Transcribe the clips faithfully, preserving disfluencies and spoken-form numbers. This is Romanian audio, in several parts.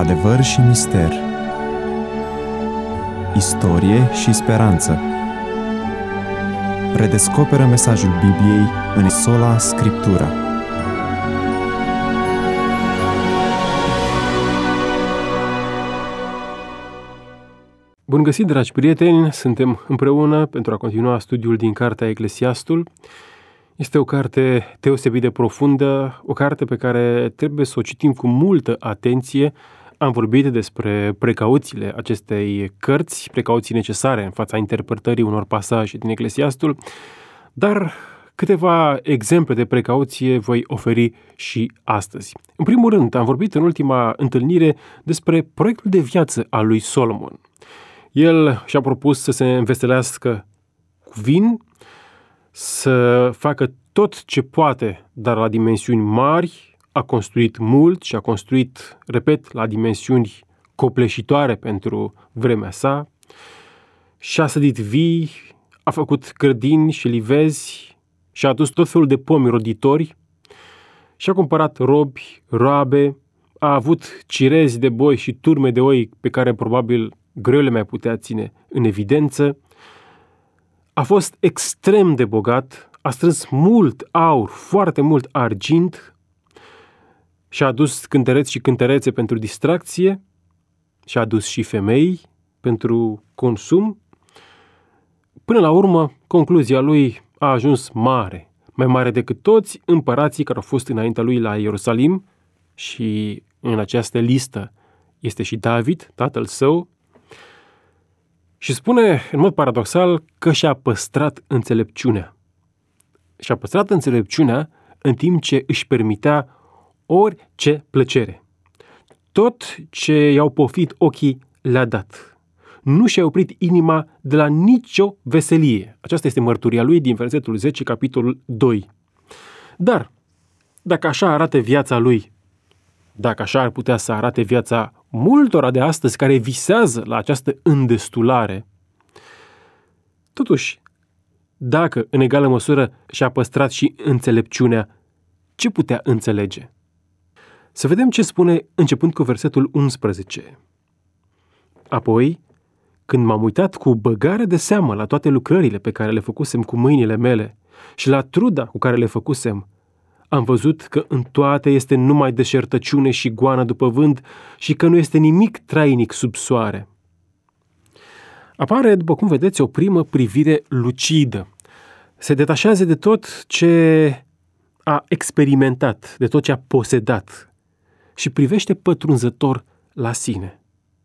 Adevăr și mister, istorie și speranță. Redescoperă mesajul Bibliei în sola Scriptura. Bun găsit, dragi prieteni! Suntem împreună pentru a continua studiul din cartea Eclesiastul. Este o carte deosebit de profundă, o carte pe care trebuie să o citim cu multă atenție. Am vorbit despre precauțiile acestei cărți, precauții necesare în fața interpretării unor pasaje din Eclesiastul, dar câteva exemple de precauție voi oferi și astăzi. În primul rând, am vorbit în ultima întâlnire despre proiectul de viață al lui Solomon. El și-a propus să se înveselească cu vin, să facă tot ce poate, dar la dimensiuni mari. A construit mult și a construit, repet, la dimensiuni copleșitoare pentru vremea sa. Și-a sădit vii, a făcut grădini și livezi, și-a adus tot felul de pomi roditori, și-a cumpărat robi, roabe, a avut cirezi de boi și turme de oi pe care probabil greu le mai putea ține în evidență. A fost extrem de bogat, a strâns mult aur, foarte mult argint, și-a adus cântăreți și cântărețe pentru distracție, și-a adus și femei pentru consum. Până la urmă, concluzia lui a ajuns mare, mai mare decât toți împărații care au fost înaintea lui la Ierusalim, și în această listă este și David, tatăl său, și spune în mod paradoxal că și-a păstrat înțelepciunea. Și-a păstrat înțelepciunea în timp ce își permitea orice plăcere. Tot ce i-au poftit ochii le-a dat. Nu și-a oprit inima de la nicio veselie. Aceasta este mărturia lui din versetul zece, capitolul doi. Dar, dacă așa arată viața lui, dacă așa ar putea să arate viața multora de astăzi care visează la această îndestulare, totuși, dacă în egală măsură și-a păstrat și înțelepciunea, ce putea înțelege? Să vedem ce spune începând cu versetul unsprezece. Apoi, când m-am uitat cu băgare de seamă la toate lucrările pe care le făcusem cu mâinile mele și la truda cu care le făcusem, am văzut că în toate este numai deșertăciune și goană după vânt și că nu este nimic trainic sub soare. Apare, după cum vedeți, o primă privire lucidă. Se detașează de tot ce a experimentat, de tot ce a posedat și privește pătrunzător la sine.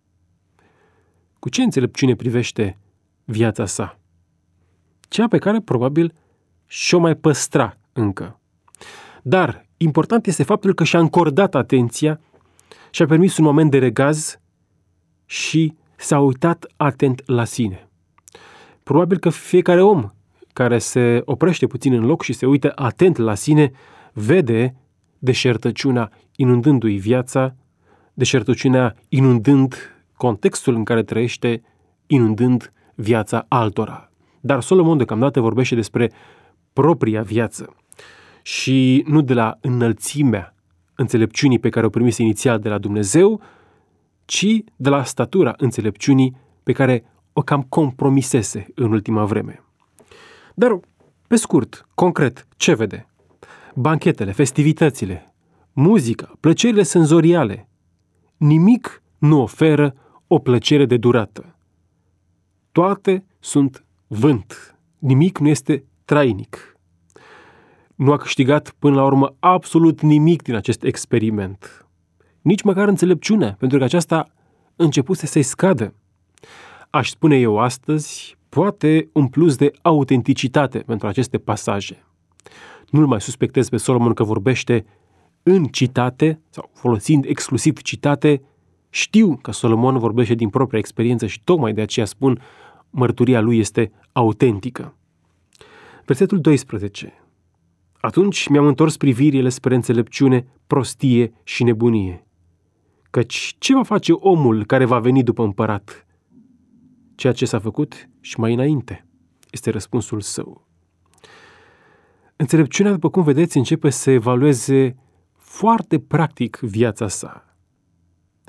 Cu ce înțelepciune privește viața sa? Cea pe care probabil și-o mai păstra încă. Dar important este faptul că și-a încordat atenția și-a permis un moment de regaz și s-a uitat atent la sine. Probabil că fiecare om care se oprește puțin în loc și se uită atent la sine, vede deșertăciunea inundându-i viața, deșertăciunea inundând contextul în care trăiește, inundând viața altora. Dar Solomon deocamdată vorbește despre propria viață și nu de la înălțimea înțelepciunii pe care o primise inițial de la Dumnezeu, ci de la statura înțelepciunii pe care o cam compromisese în ultima vreme. Dar, pe scurt, concret, ce vede? Banchetele, festivitățile, muzica, plăcerile senzoriale. Nimic nu oferă o plăcere de durată. Toate sunt vânt. Nimic nu este trainic. Nu a câștigat până la urmă absolut nimic din acest experiment. Nici măcar înțelepciunea, pentru că aceasta începuse să-i scadă. Aș spune eu astăzi, poate un plus de autenticitate pentru aceste pasaje. Nu-l mai suspectez pe Solomon că vorbește în citate sau folosind exclusiv citate. Știu că Solomon vorbește din propria experiență și tocmai de aceea spun mărturia lui este autentică. Versetul doisprezece. Atunci mi-am întors privirile spre înțelepciune, prostie și nebunie. Căci ce va face omul care va veni după împărat? Ceea ce s-a făcut și mai înainte, este răspunsul său. Înțelepciunea, după cum vedeți, începe să evalueze foarte practic viața sa.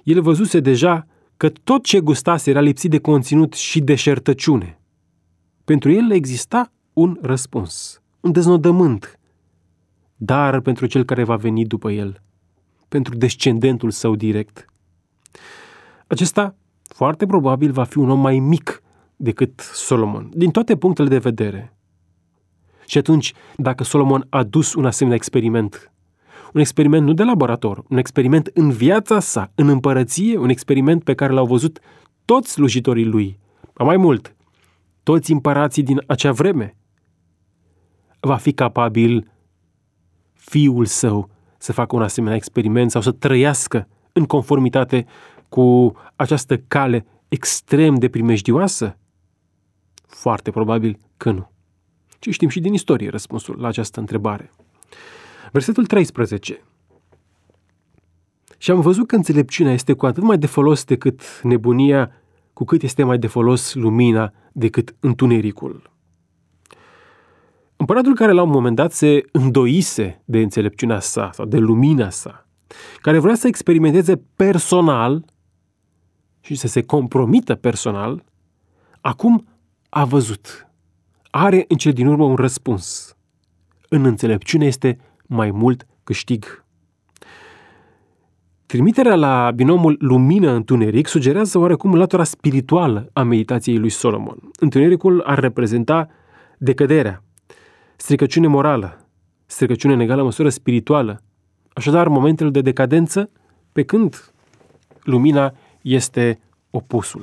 El văzuse deja că tot ce gustase era lipsit de conținut și deșertăciune. Pentru el exista un răspuns, un deznodământ, dar pentru cel care va veni după el, pentru descendentul său direct. Acesta, foarte probabil, va fi un om mai mic decât Solomon, din toate punctele de vedere. Și atunci, dacă Solomon a dus un asemenea experiment, un experiment nu de laborator, un experiment în viața sa, în împărăție, un experiment pe care l-au văzut toți slujitorii lui, mai mult, toți împărații din acea vreme, va fi capabil fiul său să facă un asemenea experiment sau să trăiască în conformitate cu această cale extrem de primejdioasă? Foarte probabil că nu. Și știm și din istorie răspunsul la această întrebare. Versetul treisprezece. Și am văzut că înțelepciunea este cu atât mai de folos decât nebunia, cu cât este mai de folos lumina decât întunericul. Împăratul care la un moment dat se îndoise de înțelepciunea sa sau de lumina sa, care vrea să experimenteze personal și să se compromită personal, acum a văzut. Are în cele din urmă un răspuns. În înțelepciune este mai mult câștig. Trimiterea la binomul lumină-întuneric sugerează oarecum latura spirituală a meditației lui Solomon. Întunericul ar reprezenta decăderea, stricăciune morală, stricăciune în egală măsură spirituală, așadar momentele de decadență, pe când lumina este opusul.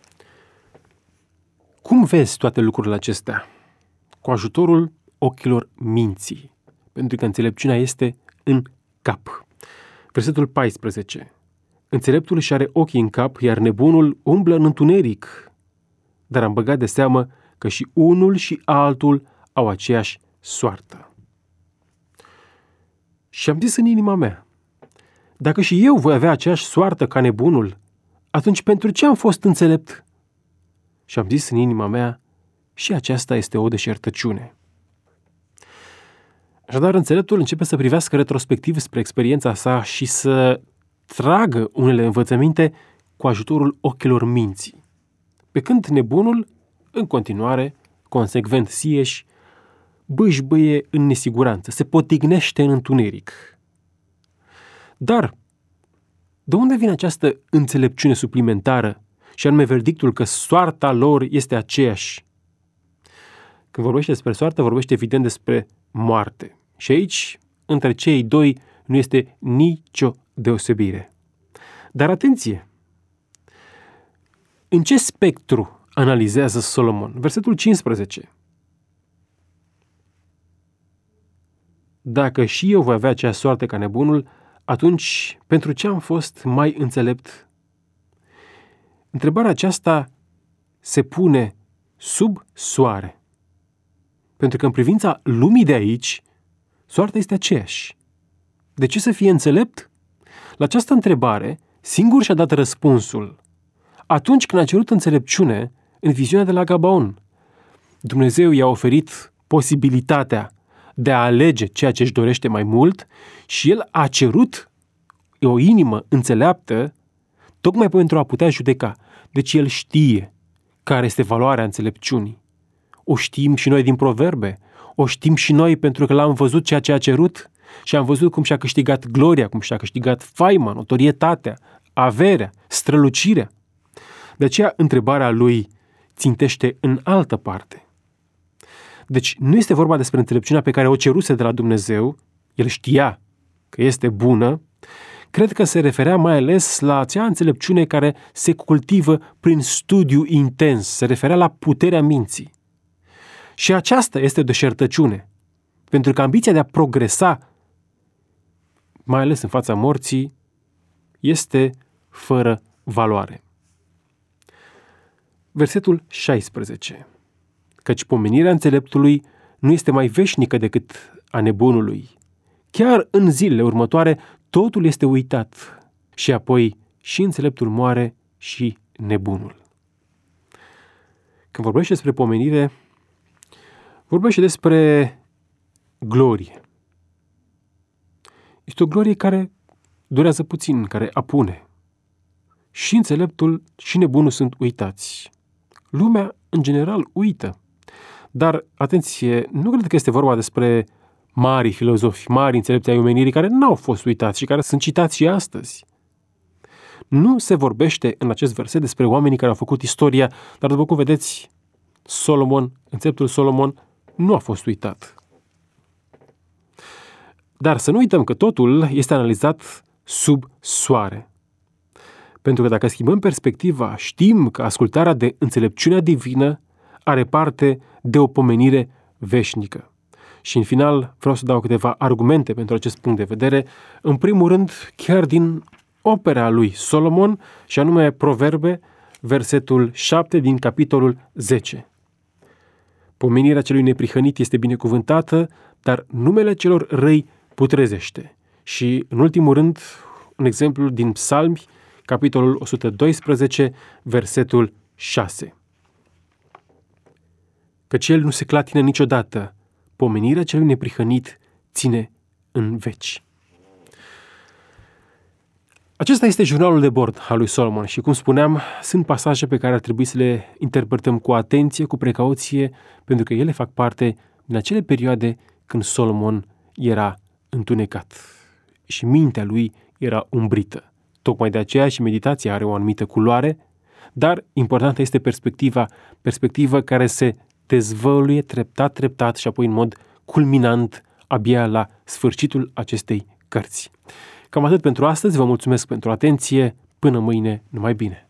Cum vezi toate lucrurile acestea? Cu ajutorul ochilor minții, pentru că înțelepciunea este în cap. Versetul paisprezece. Înțeleptul își are ochii în cap, iar nebunul umblă în întuneric. Dar am băgat de seamă că și unul și altul au aceeași soartă. Și am zis în inima mea, dacă și eu voi avea aceeași soartă ca nebunul, atunci pentru ce am fost înțelept? Și am zis în inima mea, și aceasta este o deșertăciune. Așadar, înțeleptul începe să privească retrospectiv spre experiența sa și să tragă unele învățăminte cu ajutorul ochilor minții. Pe când nebunul, în continuare, consecvent sieși, bâșbâie în nesiguranță, se potignește în întuneric. Dar, de unde vine această înțelepciune suplimentară și anume verdictul că soarta lor este aceeași? Când vorbește despre soartă, vorbește evident despre moarte. Și aici, între cei doi, nu este nicio deosebire. Dar atenție! În ce spectru analizează Solomon? Versetul cincisprezece. Dacă și eu voi avea acea soartă ca nebunul, atunci pentru ce am fost mai înțelept? Întrebarea aceasta se pune sub soare. Pentru că în privința lumii de aici, soarta este aceeași. De ce să fie înțelept? La această întrebare, singur și-a dat răspunsul atunci când a cerut înțelepciune în viziunea de la Gabaon. Dumnezeu i-a oferit posibilitatea de a alege ceea ce își dorește mai mult și el a cerut o inimă înțeleaptă tocmai pentru a putea judeca. Deci el știe care este valoarea înțelepciunii. O știm și noi din proverbe, o știm și noi pentru că l-am văzut ceea ce a cerut și am văzut cum și-a câștigat gloria, cum și-a câștigat faima, notorietatea, averea, strălucirea. De aceea întrebarea lui țintește în altă parte. Deci nu este vorba despre înțelepciunea pe care o ceruse de la Dumnezeu, el știa că este bună, cred că se referea mai ales la acea înțelepciune care se cultivă prin studiu intens, se referea la puterea minții. Și aceasta este o deșertăciune, pentru că ambiția de a progresa, mai ales în fața morții, este fără valoare. Versetul șaisprezece. Căci pomenirea înțeleptului nu este mai veșnică decât a nebunului. Chiar în zilele următoare totul este uitat și apoi și înțeleptul moare și nebunul. Când vorbește despre pomenire, vorbește despre glorie. Este o glorie care durează puțin, care apune. și înțeleptul și nebunul sunt uitați. Lumea, în general, uită. Dar, atenție, nu cred că este vorba despre mari filozofi, mari înțelepți ai omenirii care n-au fost uitați și care sunt citați și astăzi. Nu se vorbește în acest verset despre oamenii care au făcut istoria, dar după cum vedeți, Solomon, înțeleptul Solomon, nu a fost uitat. Dar să nu uităm că totul este analizat sub soare. Pentru că dacă schimbăm perspectiva, știm că ascultarea de înțelepciunea divină are parte de o pomenire veșnică. Și în final vreau să dau câteva argumente pentru acest punct de vedere. În primul rând, chiar din opera lui Solomon, și anume Proverbe, versetul șapte din capitolul zece. Pomenirea celui neprihănit este binecuvântată, dar numele celor răi putrezește. Și, în ultimul rând, un exemplu din Psalmi, capitolul o sută doisprezece, versetul șase. Căci el nu se clatină niciodată, pomenirea celui neprihănit ține în veci. Acesta este jurnalul de bord al lui Solomon și, cum spuneam, sunt pasaje pe care ar trebui să le interpretăm cu atenție, cu precauție, pentru că ele fac parte din acele perioade când Solomon era întunecat și mintea lui era umbrită. Tocmai de aceea și meditația are o anumită culoare, dar importantă este perspectiva, perspectivă care se dezvăluie treptat, treptat și apoi în mod culminant abia la sfârșitul acestei cărți. Cam atât pentru astăzi, vă mulțumesc pentru atenție, până mâine, numai bine!